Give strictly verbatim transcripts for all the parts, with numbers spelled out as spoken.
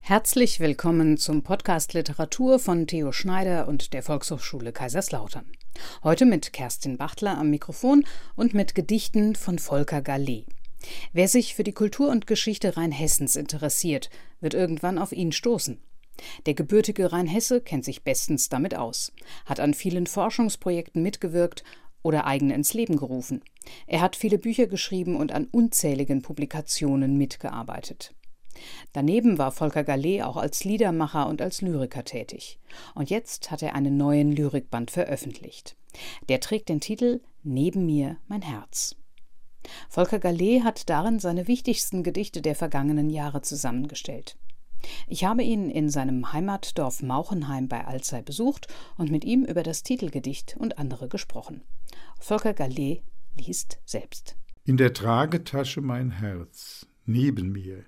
Herzlich willkommen zum Podcast Literatur von Theo Schneider und der Volkshochschule Kaiserslautern. Heute mit Kerstin Bachtler am Mikrofon und mit Gedichten von Volker Gallet. Wer sich für die Kultur und Geschichte Rheinhessens interessiert, wird irgendwann auf ihn stoßen. Der gebürtige Rheinhesse kennt sich bestens damit aus, hat an vielen Forschungsprojekten mitgewirkt oder eigene ins Leben gerufen. Er hat viele Bücher geschrieben und an unzähligen Publikationen mitgearbeitet. Daneben war Volker Gallet auch als Liedermacher und als Lyriker tätig. Und jetzt hat er einen neuen Lyrikband veröffentlicht. Der trägt den Titel »Neben mir mein Herz«. Volker Gallet hat darin seine wichtigsten Gedichte der vergangenen Jahre zusammengestellt. Ich habe ihn in seinem Heimatdorf Mauchenheim bei Alzey besucht und mit ihm über das Titelgedicht und andere gesprochen. Volker Gallet liest selbst. In der Tragetasche mein Herz, neben mir,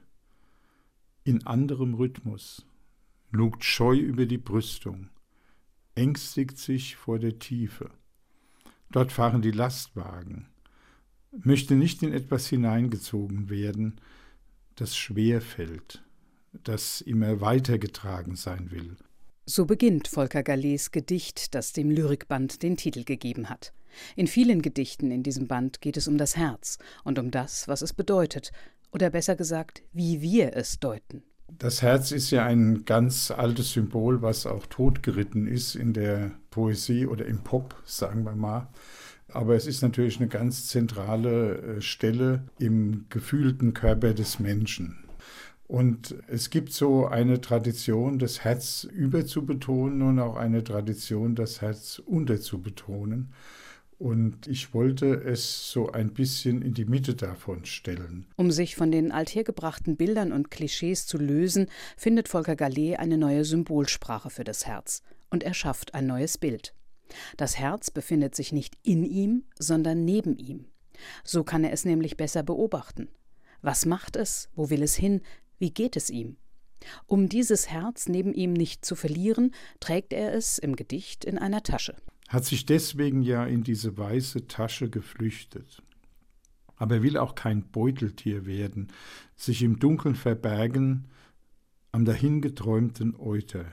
in anderem Rhythmus, lugt scheu über die Brüstung, ängstigt sich vor der Tiefe. Dort fahren die Lastwagen, möchte nicht in etwas hineingezogen werden, das schwer fällt, das immer weitergetragen sein will. So beginnt Volker Gallets Gedicht, das dem Lyrikband den Titel gegeben hat. In vielen Gedichten in diesem Band geht es um das Herz und um das, was es bedeutet, oder besser gesagt, wie wir es deuten. Das Herz ist ja ein ganz altes Symbol, was auch totgeritten ist in der Poesie oder im Pop, sagen wir mal. Aber es ist natürlich eine ganz zentrale Stelle im gefühlten Körper des Menschen. Und es gibt so eine Tradition, das Herz überzubetonen und auch eine Tradition, das Herz unterzubetonen. Und ich wollte es so ein bisschen in die Mitte davon stellen. Um sich von den althergebrachten Bildern und Klischees zu lösen, findet Volker Gallet eine neue Symbolsprache für das Herz und er schafft ein neues Bild. Das Herz befindet sich nicht in ihm, sondern neben ihm. So kann er es nämlich besser beobachten. Was macht es? Wo will es hin? Wie geht es ihm? Um dieses Herz neben ihm nicht zu verlieren, trägt er es im Gedicht in einer Tasche. Hat sich deswegen ja in diese weiße Tasche geflüchtet. Aber er will auch kein Beuteltier werden, sich im Dunkeln verbergen am dahingeträumten Euter.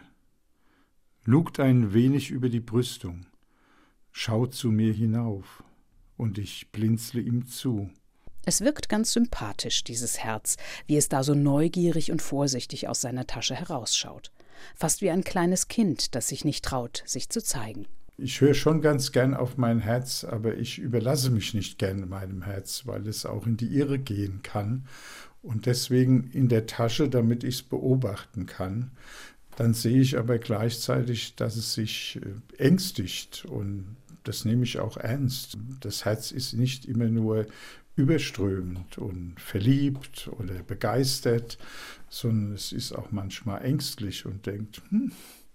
Lugt ein wenig über die Brüstung, schaut zu mir hinauf und ich blinzle ihm zu. Es wirkt ganz sympathisch, dieses Herz, wie es da so neugierig und vorsichtig aus seiner Tasche herausschaut. Fast wie ein kleines Kind, das sich nicht traut, sich zu zeigen. Ich höre schon ganz gern auf mein Herz, aber ich überlasse mich nicht gern meinem Herz, weil es auch in die Irre gehen kann. Und deswegen in der Tasche, damit ich es beobachten kann. Dann sehe ich aber gleichzeitig, dass es sich ängstigt und das nehme ich auch ernst. Das Herz ist nicht immer nur überströmend und verliebt oder begeistert, sondern es ist auch manchmal ängstlich und denkt, hm,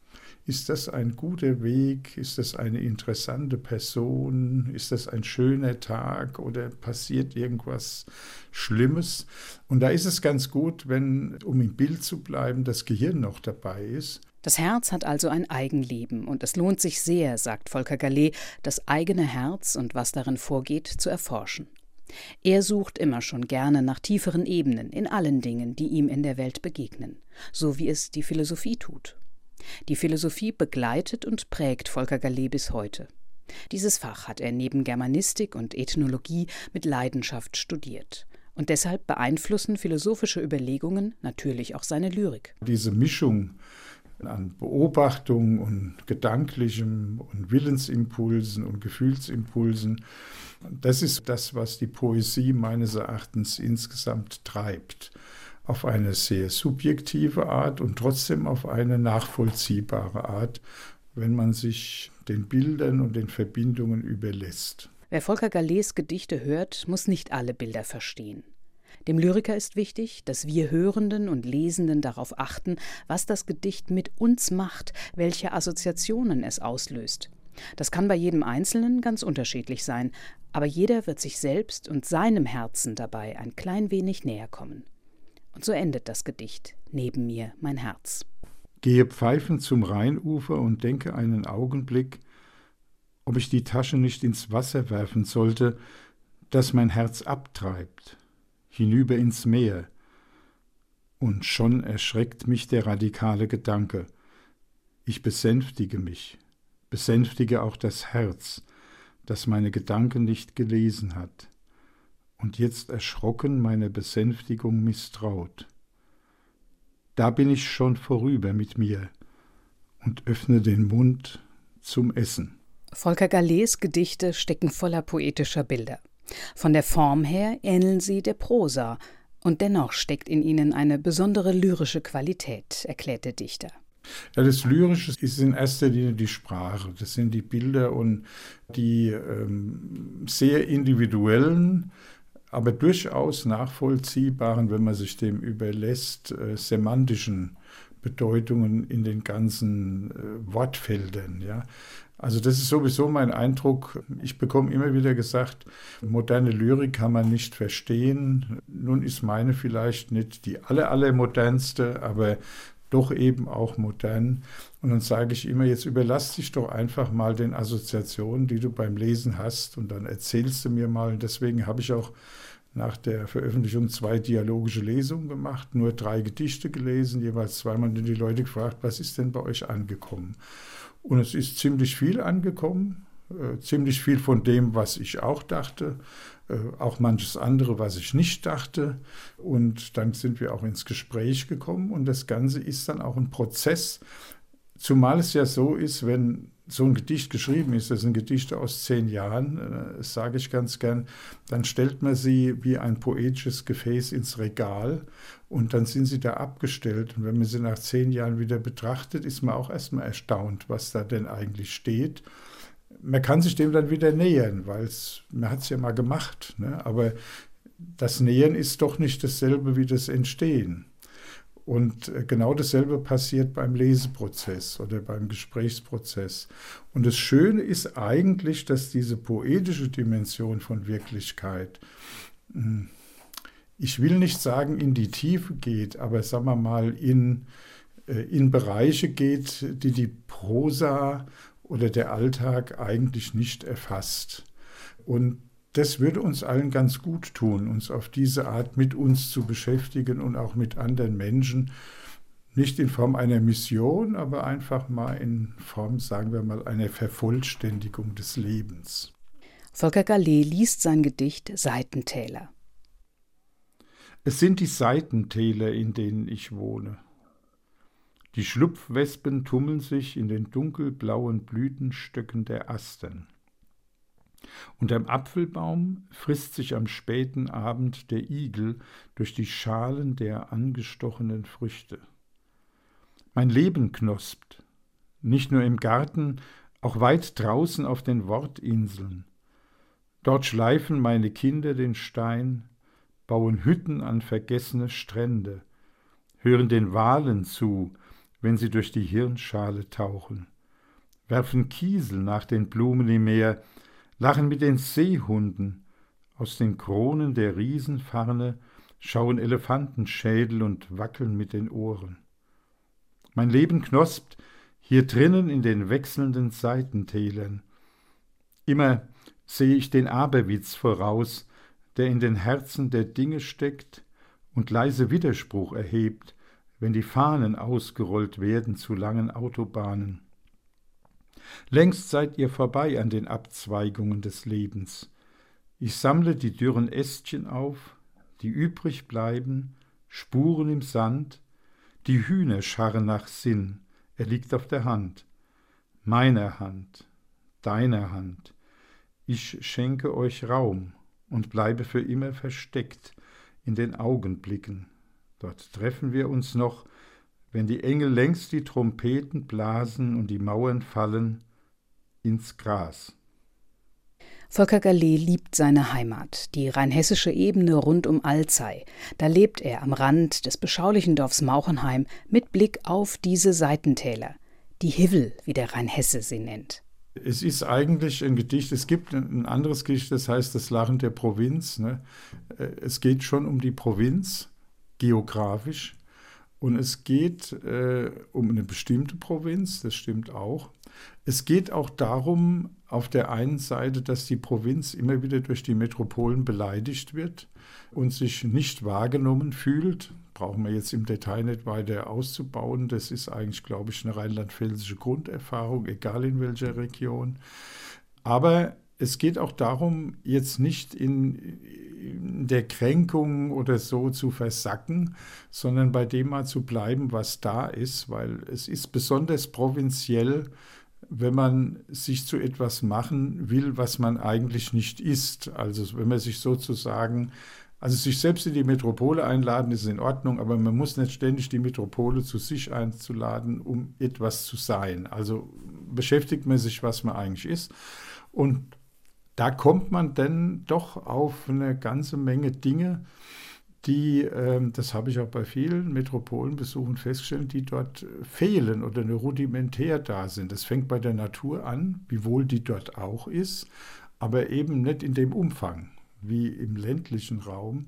ist das ein guter Weg? Ist das eine interessante Person? Ist das ein schöner Tag oder passiert irgendwas Schlimmes? Und da ist es ganz gut, wenn, um im Bild zu bleiben, das Gehirn noch dabei ist. Das Herz hat also ein Eigenleben und es lohnt sich sehr, sagt Volker Gallet, das eigene Herz und was darin vorgeht, zu erforschen. Er sucht immer schon gerne nach tieferen Ebenen in allen Dingen, die ihm in der Welt begegnen, so wie es die Philosophie tut. Die Philosophie begleitet und prägt Volker Gallet bis heute. Dieses Fach hat er neben Germanistik und Ethnologie mit Leidenschaft studiert. Und deshalb beeinflussen philosophische Überlegungen natürlich auch seine Lyrik. Diese Mischung an Beobachtung und Gedanklichem und Willensimpulsen und Gefühlsimpulsen, das ist das, was die Poesie meines Erachtens insgesamt treibt. Auf eine sehr subjektive Art und trotzdem auf eine nachvollziehbare Art, wenn man sich den Bildern und den Verbindungen überlässt. Wer Volker Gallets Gedichte hört, muss nicht alle Bilder verstehen. Dem Lyriker ist wichtig, dass wir Hörenden und Lesenden darauf achten, was das Gedicht mit uns macht, welche Assoziationen es auslöst. Das kann bei jedem Einzelnen ganz unterschiedlich sein, aber jeder wird sich selbst und seinem Herzen dabei ein klein wenig näher kommen. Und so endet das Gedicht »Neben mir mein Herz«. Gehe pfeifend zum Rheinufer und denke einen Augenblick, ob ich die Tasche nicht ins Wasser werfen sollte, das mein Herz abtreibt, hinüber ins Meer, Und schon erschreckt mich der radikale Gedanke. Ich besänftige mich, besänftige auch das Herz, das meine Gedanken nicht gelesen hat und jetzt erschrocken meiner Besänftigung misstraut. Da bin ich schon vorüber mit mir und öffne den Mund zum Essen. Volker Galés Gedichte stecken voller poetischer Bilder. Von der Form her ähneln sie der Prosa, und dennoch steckt in ihnen eine besondere lyrische Qualität, erklärt der Dichter. Ja, das Lyrische ist in erster Linie die Sprache. Das sind die Bilder und die ähm, sehr individuellen, aber durchaus nachvollziehbaren, wenn man sich dem überlässt, äh, semantischen Bedeutungen in den ganzen äh, Wortfeldern. Ja. Also das ist sowieso mein Eindruck. Ich bekomme immer wieder gesagt, moderne Lyrik kann man nicht verstehen. Nun ist meine vielleicht nicht die aller, allermodernste, aber doch eben auch modern. Und dann sage ich immer, jetzt überlass dich doch einfach mal den Assoziationen, die du beim Lesen hast, und dann erzählst du mir mal. Und deswegen habe ich auch nach der Veröffentlichung zwei dialogische Lesungen gemacht, nur drei Gedichte gelesen, jeweils zweimal die Leute gefragt, was ist denn bei euch angekommen? Und es ist ziemlich viel angekommen, äh, ziemlich viel von dem, was ich auch dachte, äh, auch manches andere, was ich nicht dachte. Und dann sind wir auch ins Gespräch gekommen und das Ganze ist dann auch ein Prozess, zumal es ja so ist, wenn so ein Gedicht geschrieben ist, das sind Gedichte aus zehn Jahren, das sage ich ganz gern, dann stellt man sie wie ein poetisches Gefäß ins Regal und dann sind sie da abgestellt. Und wenn man sie nach zehn Jahren wieder betrachtet, ist man auch erstmal erstaunt, was da denn eigentlich steht. Man kann sich dem dann wieder nähern, weil man hat es ja mal gemacht, ne? Aber das Nähern ist doch nicht dasselbe wie das Entstehen. Und genau dasselbe passiert beim Leseprozess oder beim Gesprächsprozess. Und das Schöne ist eigentlich, dass diese poetische Dimension von Wirklichkeit, ich will nicht sagen in die Tiefe geht, aber sagen wir mal in, in Bereiche geht, die die Prosa oder der Alltag eigentlich nicht erfasst. Und das würde uns allen ganz gut tun, uns auf diese Art mit uns zu beschäftigen und auch mit anderen Menschen. Nicht in Form einer Mission, aber einfach mal in Form, sagen wir mal, einer Vervollständigung des Lebens. Volker Galé liest sein Gedicht Seitentäler. Es sind die Seitentäler, in denen ich wohne. Die Schlupfwespen tummeln sich in den dunkelblauen Blütenstöcken der Astern. Unterm Apfelbaum frisst sich am späten Abend der Igel durch die Schalen der angestochenen Früchte. Mein Leben knospt, nicht nur im Garten, auch weit draußen auf den Wortinseln. Dort schleifen meine Kinder den Stein, bauen Hütten an vergessene Strände, hören den Walen zu, wenn sie durch die Hirnschale tauchen, werfen Kiesel nach den Blumen im Meer, lachen mit den Seehunden, aus den Kronen der Riesenfarne schauen Elefantenschädel und wackeln mit den Ohren. Mein Leben knospt hier drinnen in den wechselnden Seitentälern. Immer sehe ich den Aberwitz voraus, der in den Herzen der Dinge steckt und leise Widerspruch erhebt, wenn die Fahnen ausgerollt werden zu langen Autobahnen. Längst seid ihr vorbei an den Abzweigungen des Lebens. Ich sammle die dürren Ästchen auf, die übrig bleiben, Spuren im Sand, die Hühner scharren nach Sinn, er liegt auf der Hand, meiner Hand, deiner Hand. Ich schenke euch Raum und bleibe für immer versteckt in den Augenblicken. Dort treffen wir uns noch, wenn die Engel längst die Trompeten blasen und die Mauern fallen ins Gras. Volker Galé liebt seine Heimat, die rheinhessische Ebene rund um Alzey. Da lebt er am Rand des beschaulichen Dorfs Mauchenheim mit Blick auf diese Seitentäler, die Hivel, wie der Rheinhesse sie nennt. Es ist eigentlich ein Gedicht, es gibt ein anderes Gedicht, das heißt Das Lachen der Provinz. Ne? Es geht schon um die Provinz, geografisch. Und es geht äh, um eine bestimmte Provinz, das stimmt auch. Es geht auch darum, auf der einen Seite, dass die Provinz immer wieder durch die Metropolen beleidigt wird und sich nicht wahrgenommen fühlt. Brauchen wir jetzt im Detail nicht weiter auszubauen. Das ist eigentlich, glaube ich, eine rheinland-pfälzische Grunderfahrung, egal in welcher Region. Aber es geht auch darum, jetzt nicht in, in der Kränkung oder so zu versacken, sondern bei dem mal zu bleiben, was da ist, weil es ist besonders provinziell, wenn man sich zu etwas machen will, was man eigentlich nicht ist. Also wenn man sich sozusagen, also sich selbst in die Metropole einladen, ist in Ordnung, aber man muss nicht ständig die Metropole zu sich einzuladen, um etwas zu sein. Also beschäftigt man sich, was man eigentlich ist. Und da kommt man dann doch auf eine ganze Menge Dinge, die, äh, das habe ich auch bei vielen Metropolenbesuchen festgestellt, die dort fehlen oder nur rudimentär da sind. Das fängt bei der Natur an, wiewohl die dort auch ist, aber eben nicht in dem Umfang wie im ländlichen Raum.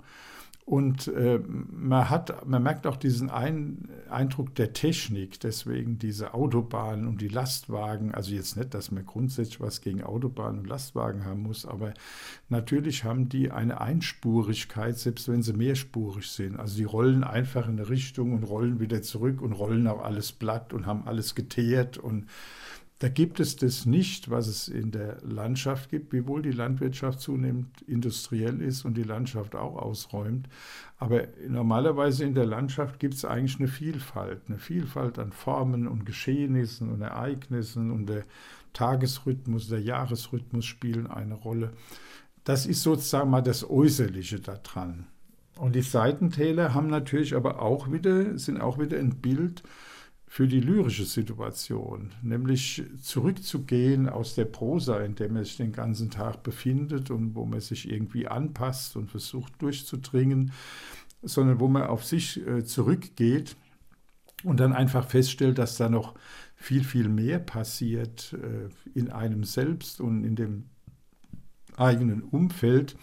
Und äh, man hat, man merkt auch diesen Ein, Eindruck der Technik, deswegen diese Autobahnen und die Lastwagen, also jetzt nicht, dass man grundsätzlich was gegen Autobahnen und Lastwagen haben muss, aber natürlich haben die eine Einspurigkeit, selbst wenn sie mehrspurig sind. Also die rollen einfach in eine Richtung und rollen wieder zurück und rollen auch alles platt und haben alles geteert und da gibt es das nicht, was es in der Landschaft gibt, wiewohl die Landwirtschaft zunehmend industriell ist und die Landschaft auch ausräumt. Aber normalerweise in der Landschaft gibt es eigentlich eine Vielfalt, eine Vielfalt an Formen und Geschehnissen und Ereignissen und der Tagesrhythmus, der Jahresrhythmus spielen eine Rolle. Das ist sozusagen mal das Äußerliche daran. Und die Seitentäler haben natürlich aber auch wieder, sind auch wieder ein Bild für die lyrische Situation, nämlich zurückzugehen aus der Prosa, in der man sich den ganzen Tag befindet und wo man sich irgendwie anpasst und versucht durchzudringen, sondern wo man auf sich zurückgeht und dann einfach feststellt, dass da noch viel, viel mehr passiert in einem selbst und in dem eigenen Umfeld.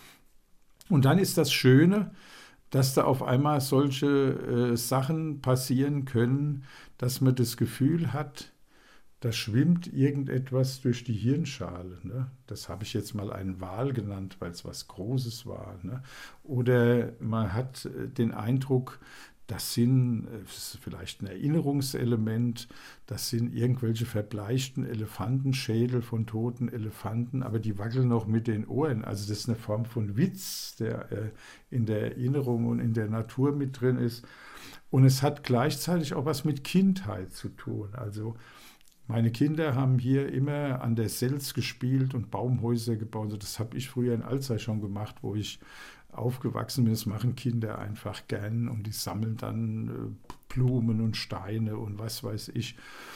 Und dann ist das Schöne, dass da auf einmal solche äh, Sachen passieren können, dass man das Gefühl hat, da schwimmt irgendetwas durch die Hirnschale. Ne? Das habe ich jetzt mal einen Wal genannt, weil es was Großes war. Ne? Oder man hat äh, den Eindruck, das sind, das ist vielleicht ein Erinnerungselement, das sind irgendwelche verbleichten Elefantenschädel von toten Elefanten, aber die wackeln noch mit den Ohren. Also das ist eine Form von Witz, der äh, in der Erinnerung und in der Natur mit drin ist. Und es hat gleichzeitig auch was mit Kindheit zu tun. Also meine Kinder haben hier immer an der Selz gespielt und Baumhäuser gebaut. Das habe ich früher in Alzey schon gemacht, wo ich aufgewachsen bin. Das machen Kinder einfach gern und die sammeln dann Blumen und Steine und was weiß ich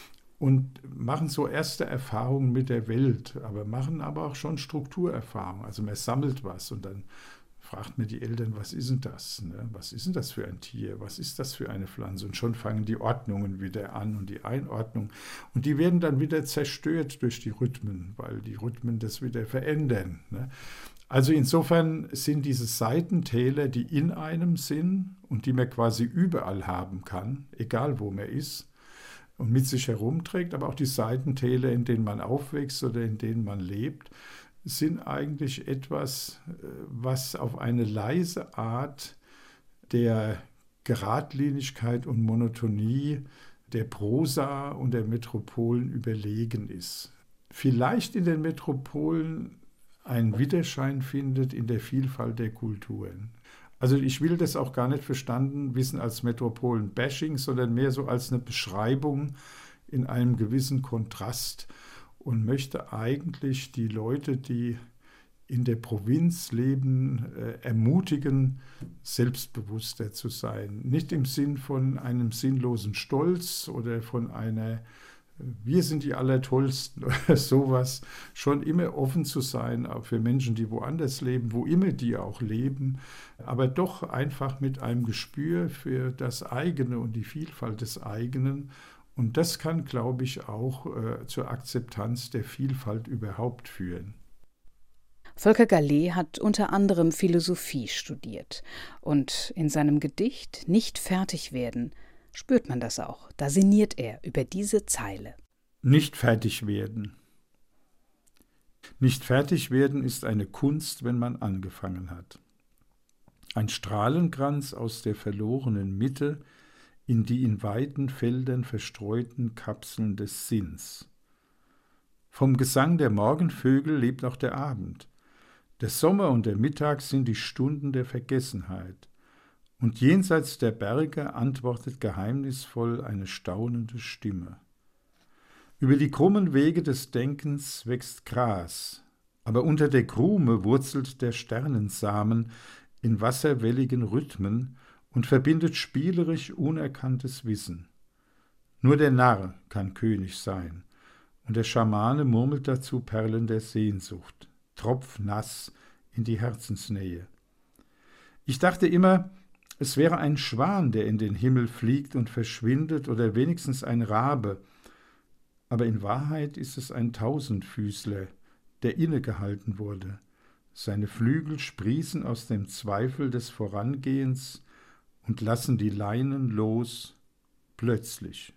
und machen so erste Erfahrungen mit der Welt, aber machen aber auch schon Strukturerfahrungen. Also man sammelt was und dann fragt mir die Eltern, was ist denn das? Ne? Was ist denn das für ein Tier? Was ist das für eine Pflanze? Und schon fangen die Ordnungen wieder an und die Einordnung. Und die werden dann wieder zerstört durch die Rhythmen, weil die Rhythmen das wieder verändern. Ne? Also insofern sind diese Seitentäler, die in einem sind und die man quasi überall haben kann, egal wo man ist und mit sich herumträgt, aber auch die Seitentäler, in denen man aufwächst oder in denen man lebt, sind eigentlich etwas, was auf eine leise Art der Geradlinigkeit und Monotonie der Prosa und der Metropolen überlegen ist. Vielleicht in den Metropolen einen Widerschein findet in der Vielfalt der Kulturen. Also ich will das auch gar nicht verstanden wissen als Metropolen-Bashing, sondern mehr so als eine Beschreibung in einem gewissen Kontrast und möchte eigentlich die Leute, die in der Provinz leben, äh, ermutigen, selbstbewusster zu sein. Nicht im Sinn von einem sinnlosen Stolz oder von einer wir sind die Allertollsten oder sowas, schon immer offen zu sein, auch für Menschen, die woanders leben, wo immer die auch leben, aber doch einfach mit einem Gespür für das eigene und die Vielfalt des eigenen. Und das kann, glaube ich, auch äh, zur Akzeptanz der Vielfalt überhaupt führen. Volker Gallet hat unter anderem Philosophie studiert und in seinem Gedicht Nicht fertig werden spürt man das auch. Da sinniert er über diese Zeile. Nicht fertig werden. Nicht fertig werden ist eine Kunst, wenn man angefangen hat. Ein Strahlenkranz aus der verlorenen Mitte in die in weiten Feldern verstreuten Kapseln des Sinns. Vom Gesang der Morgenvögel lebt auch der Abend. Der Sommer und der Mittag sind die Stunden der Vergessenheit. Und jenseits der Berge antwortet geheimnisvoll eine staunende Stimme. Über die krummen Wege des Denkens wächst Gras, aber unter der Krume wurzelt der Sternensamen in wasserwelligen Rhythmen und verbindet spielerisch unerkanntes Wissen. Nur der Narr kann König sein, und der Schamane murmelt dazu Perlen der Sehnsucht, tropfnass in die Herzensnähe. Ich dachte immer, es wäre ein Schwan, der in den Himmel fliegt und verschwindet, oder wenigstens ein Rabe, aber in Wahrheit ist es ein Tausendfüßler, der innegehalten wurde. Seine Flügel sprießen aus dem Zweifel des Vorangehens und lassen die Leinen los, plötzlich.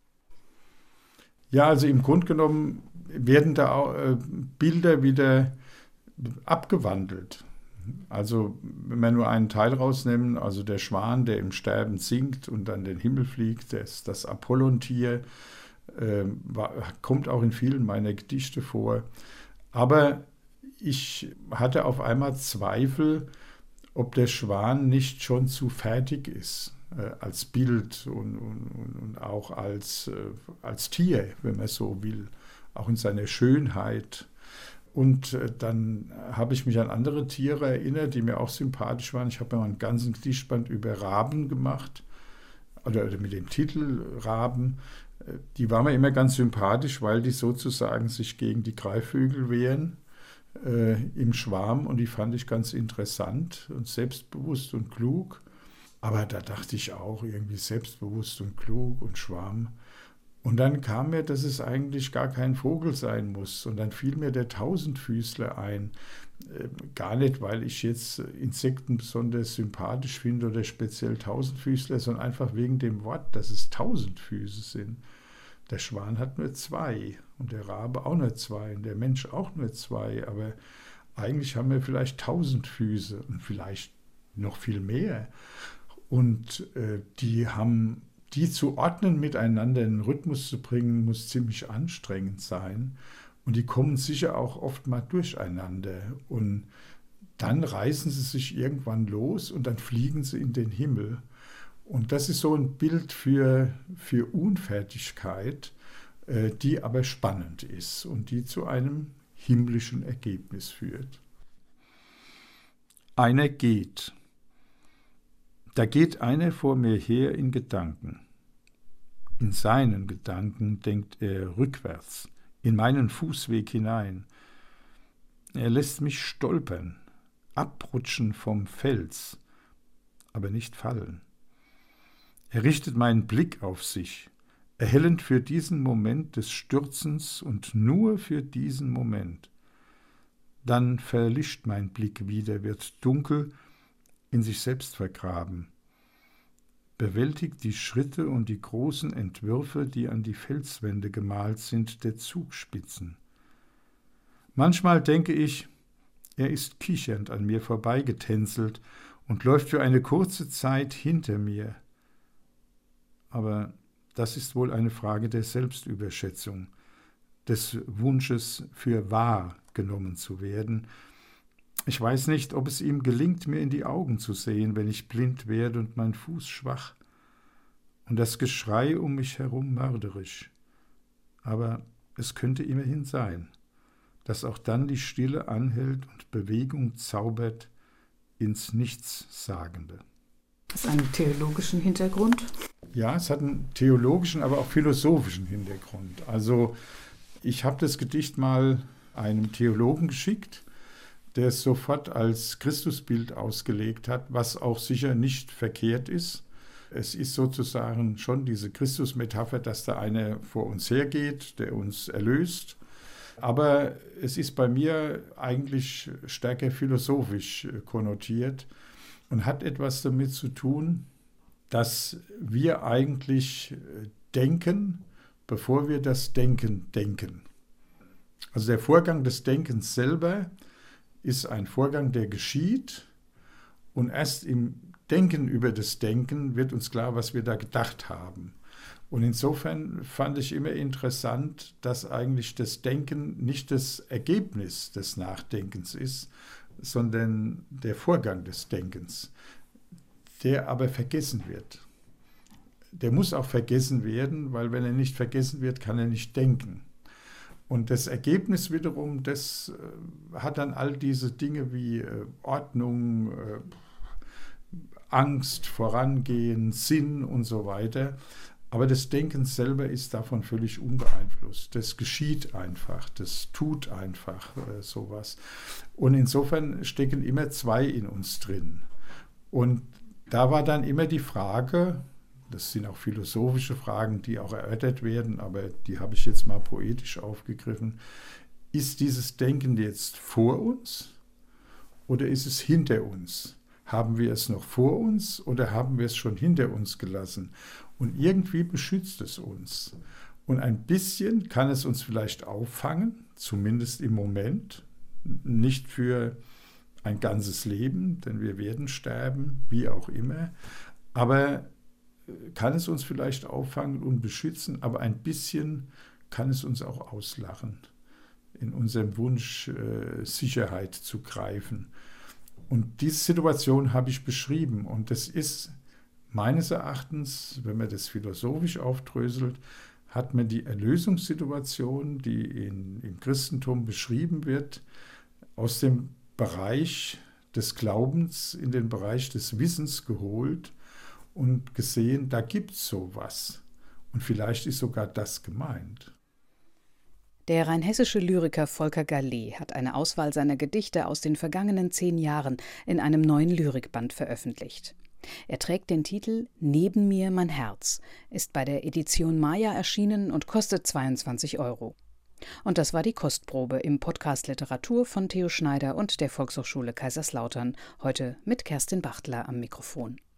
Ja, also im Grunde genommen werden da auch äh, Bilder wieder abgewandelt. Also wenn wir nur einen Teil rausnehmen, also der Schwan, der im Sterben singt und dann den Himmel fliegt, das, das Apollontier, äh, war, kommt auch in vielen meiner Gedichte vor. Aber ich hatte auf einmal Zweifel, ob der Schwan nicht schon zu fertig ist, äh, als Bild und, und, und auch als, äh, als Tier, wenn man so will, auch in seiner Schönheit. Und äh, dann habe ich mich an andere Tiere erinnert, die mir auch sympathisch waren. Ich habe mir mal einen ganzen Gedichtband über Raben gemacht, oder, oder mit dem Titel Raben. Die waren mir immer ganz sympathisch, weil die sozusagen sich gegen die Greifvögel wehren äh, im Schwarm, und die fand ich ganz interessant und selbstbewusst und klug. Aber da dachte ich auch irgendwie selbstbewusst und klug und Schwarm. Und dann kam mir, dass es eigentlich gar kein Vogel sein muss. Und dann fiel mir der Tausendfüßler ein. Äh, gar nicht, weil ich jetzt Insekten besonders sympathisch finde oder speziell Tausendfüßler, sondern einfach wegen dem Wort, dass es Tausendfüße sind. Der Schwan hat nur zwei und der Rabe auch nur zwei und der Mensch auch nur zwei. Aber eigentlich haben wir vielleicht tausend Füße und vielleicht noch viel mehr. Und äh, die haben... Die zu ordnen, miteinander in den Rhythmus zu bringen, muss ziemlich anstrengend sein. Und die kommen sicher auch oft mal durcheinander. Und dann reißen sie sich irgendwann los und dann fliegen sie in den Himmel. Und das ist so ein Bild für, für Unfertigkeit, äh, die aber spannend ist und die zu einem himmlischen Ergebnis führt. Einer geht. Da geht einer vor mir her in Gedanken. In seinen Gedanken denkt er rückwärts, in meinen Fußweg hinein. Er lässt mich stolpern, abrutschen vom Fels, aber nicht fallen. Er richtet meinen Blick auf sich, erhellend für diesen Moment des Stürzens und nur für diesen Moment. Dann verlischt mein Blick wieder, wird dunkel, in sich selbst vergraben, bewältigt die Schritte und die großen Entwürfe, die an die Felswände gemalt sind, der Zugspitzen. Manchmal denke ich, er ist kichernd an mir vorbeigetänzelt und läuft für eine kurze Zeit hinter mir. Aber das ist wohl eine Frage der Selbstüberschätzung, des Wunsches, für wahr genommen zu werden. Ich weiß nicht, ob es ihm gelingt, mir in die Augen zu sehen, wenn ich blind werde und mein Fuß schwach und das Geschrei um mich herum mörderisch. Aber es könnte immerhin sein, dass auch dann die Stille anhält und Bewegung zaubert ins Nichtssagende. Das hat einen theologischen Hintergrund? Ja, es hat einen theologischen, aber auch philosophischen Hintergrund. Also ich habe das Gedicht mal einem Theologen geschickt, der es sofort als Christusbild ausgelegt hat, was auch sicher nicht verkehrt ist. Es ist sozusagen schon diese Christusmetapher, dass da einer vor uns hergeht, der uns erlöst. Aber es ist bei mir eigentlich stärker philosophisch konnotiert und hat etwas damit zu tun, dass wir eigentlich denken, bevor wir das Denken denken. Also der Vorgang des Denkens selber ist ein Vorgang, der geschieht, und erst im Denken über das Denken wird uns klar, was wir da gedacht haben. Und insofern fand ich immer interessant, dass eigentlich das Denken nicht das Ergebnis des Nachdenkens ist, sondern der Vorgang des Denkens, der aber vergessen wird. Der muss auch vergessen werden, weil wenn er nicht vergessen wird, kann er nicht denken. Und das Ergebnis wiederum, das äh, hat dann all diese Dinge wie äh, Ordnung, äh, Angst, Vorangehen, Sinn und so weiter. Aber das Denken selber ist davon völlig unbeeinflusst. Das geschieht einfach, das tut einfach äh, sowas. Und insofern stecken immer zwei in uns drin. Und da war dann immer die Frage, das sind auch philosophische Fragen, die auch erörtert werden, aber die habe ich jetzt mal poetisch aufgegriffen. Ist dieses Denken jetzt vor uns oder ist es hinter uns? Haben wir es noch vor uns oder haben wir es schon hinter uns gelassen? Und irgendwie beschützt es uns. Und ein bisschen kann es uns vielleicht auffangen, zumindest im Moment, nicht für ein ganzes Leben, denn wir werden sterben, wie auch immer. Aber kann es uns vielleicht auffangen und beschützen, aber ein bisschen kann es uns auch auslachen, in unserem Wunsch, äh, Sicherheit zu greifen. Und diese Situation habe ich beschrieben. Und das ist meines Erachtens, wenn man das philosophisch aufdröselt, hat man die Erlösungssituation, die in, im Christentum beschrieben wird, aus dem Bereich des Glaubens in den Bereich des Wissens geholt und gesehen, da gibt es sowas. Und vielleicht ist sogar das gemeint. Der rheinhessische Lyriker Volker Gallee hat eine Auswahl seiner Gedichte aus den vergangenen zehn Jahren in einem neuen Lyrikband veröffentlicht. Er trägt den Titel »Neben mir mein Herz«, ist bei der Edition Maya erschienen und kostet zweiundzwanzig Euro. Und das war die Kostprobe im Podcast Literatur von Theo Schneider und der Volkshochschule Kaiserslautern, heute mit Kerstin Bachtler am Mikrofon.